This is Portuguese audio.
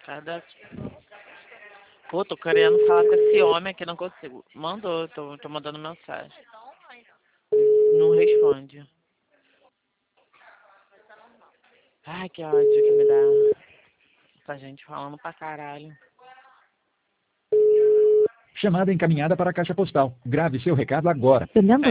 Cada... Pô, tô querendo falar com esse homem aqui, não consigo. Mandou, tô mandando mensagem. Não responde. Ai, que ódio que me dá. Essa gente falando pra caralho. Chamada encaminhada para a caixa postal. Grave seu recado agora. The number